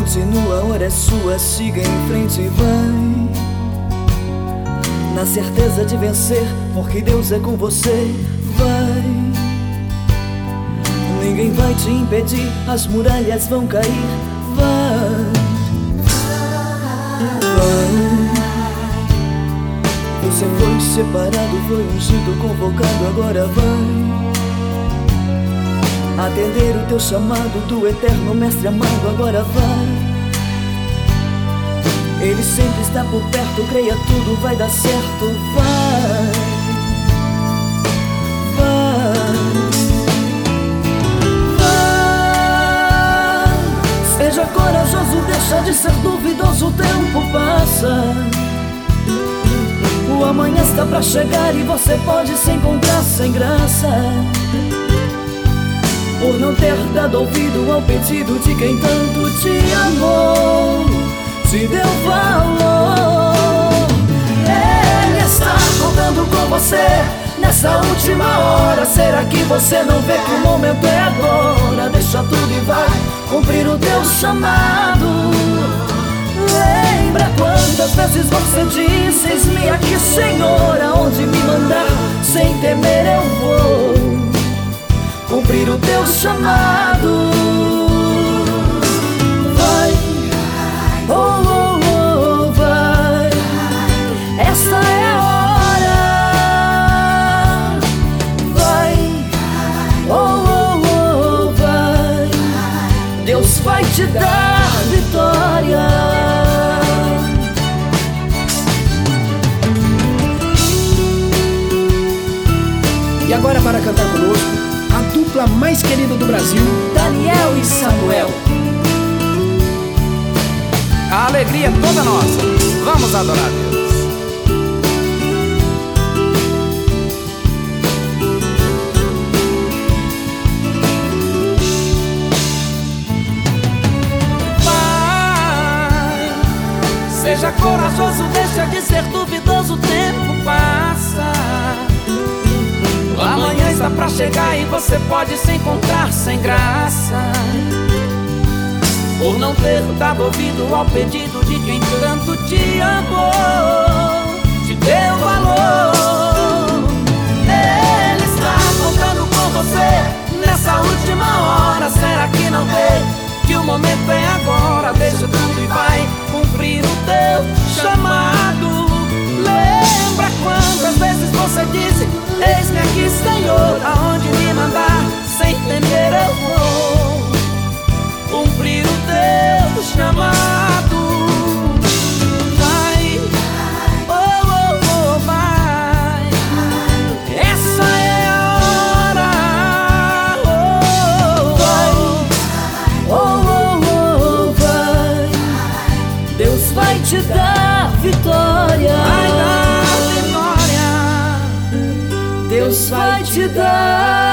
continua, a hora é sua, siga em frente e vai. Na certeza de vencer, porque Deus é com você, vai. Ninguém vai te impedir, as muralhas vão cair, vai. Vai. Você foi separado, foi ungido, convocado, agora vai. Atender o teu chamado do eterno mestre amado, agora vai. Ele sempre está por perto, creia, tudo vai dar certo, vai. Vai. Vai. Seja corajoso, deixa de ser duvidoso, o tempo passa. O amanhã está pra chegar e você pode se encontrar sem graça, por não ter dado ouvido ao pedido de quem tanto te amou, te deu valor. Ele está contando com você nessa última hora. Será que você não vê que o momento é agora? Deixa tudo e vai cumprir o teu chamado. Lembra quantas vezes você disse: eis-me aqui, Senhor, aonde me mandar, sem temer eu vou cumprir o teu chamado. Vai, oh, oh, oh, vai. Esta é a hora. Vai, oh, oh, oh, vai. Deus vai te dar vitória. E agora, para cantar conosco, a dupla mais querida do Brasil, Daniel e Samuel. A alegria é toda nossa. Vamos adorar Deus. Vai, seja corajoso, deixa de ser duvidoso, o tempo passa. Amanhã está pra chegar e você pode se encontrar sem graça, por não ter dado ouvido ao pedido de quem tanto te amou, te deu valor. Ele está contando com você nessa última hora. Será que não vê que o momento é agora? Deixa tudo e vai cumprir o teu chamado. Lembra quantas vezes você disse: eis-me aqui, Senhor, aonde me mandar, sem temer eu vou cumprir o teu chamado. Vai, oh, oh, oh, vai. Essa é a hora. Oh, vai, Oh, oh, oh, vai. Deus vai te dar vitória. vai dar vitória. Deus vai te dar